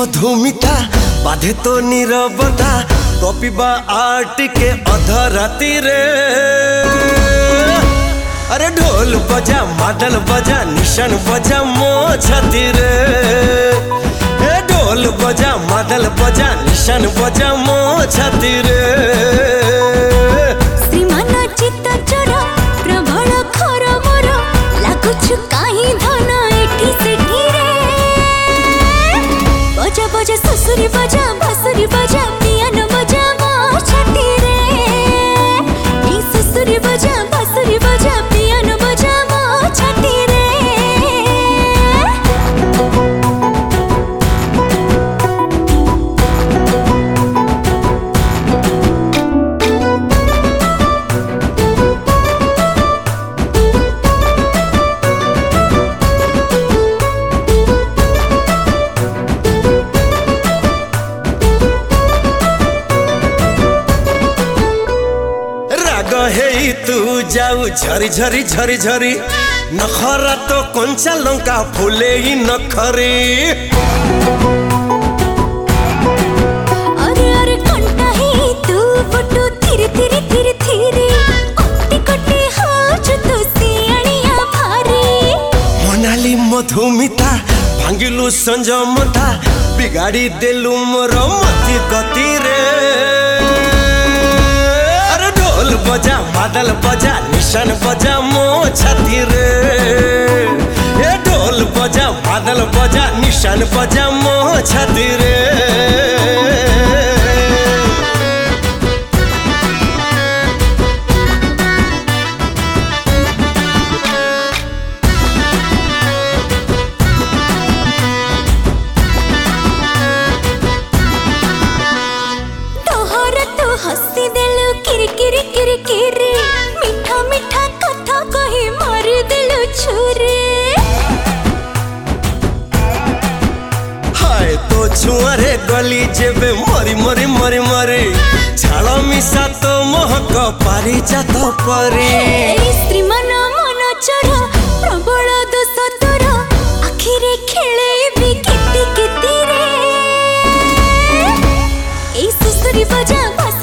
मधुमिता बाधे तो नीरवता गपिबा आर्ट के अध राति रे। अरे ढोल बजा मादल बजा निशान बजा मो छाती रे। ढोल बजा मादल बजा निशान बजा मो छाती रे। श्रीमान चित्त चोर प्रबल खर मोर लागुछु काहे धन एठी सेठी रे। बजा बजा ससुरी बजा बांसुरी बजा पियानो बजा मो छाती रे। ई ससुरी बजा बांसुरी बजा पियानो बजा मो छाती रे। हे तू जाऊ झरी झरी झरी झरी नखरा तो कंचा लंका फूले ही नखरी। अरे अरे कंटा ही तू फटू थिरी थिरी थिरी थिरी कोटी कोटी हाज तू सियाणिया भारी। मोनाली मधुमिता भांगिलु संजमता बिगाड़ी देलु मोर मति गति रे। ढोल बजा मादल बजा निशान बजा मो छाती रे। ढोल बजा मादल बजा निशान बजा मो छाती रे। हस्ती देलु किरी किरी किरी किरी मीठा मीठा कथा कही मारी देलु छुरी। हाय तो छुआरे गली जेबे मरी मरी मरी मरी झाड़ मिशा तो महक पारी जात परी। स्त्री मन मन चोर प्रबल दोष तोर आखिरे खेले भी किति किति रे। ए सुसुरी बजा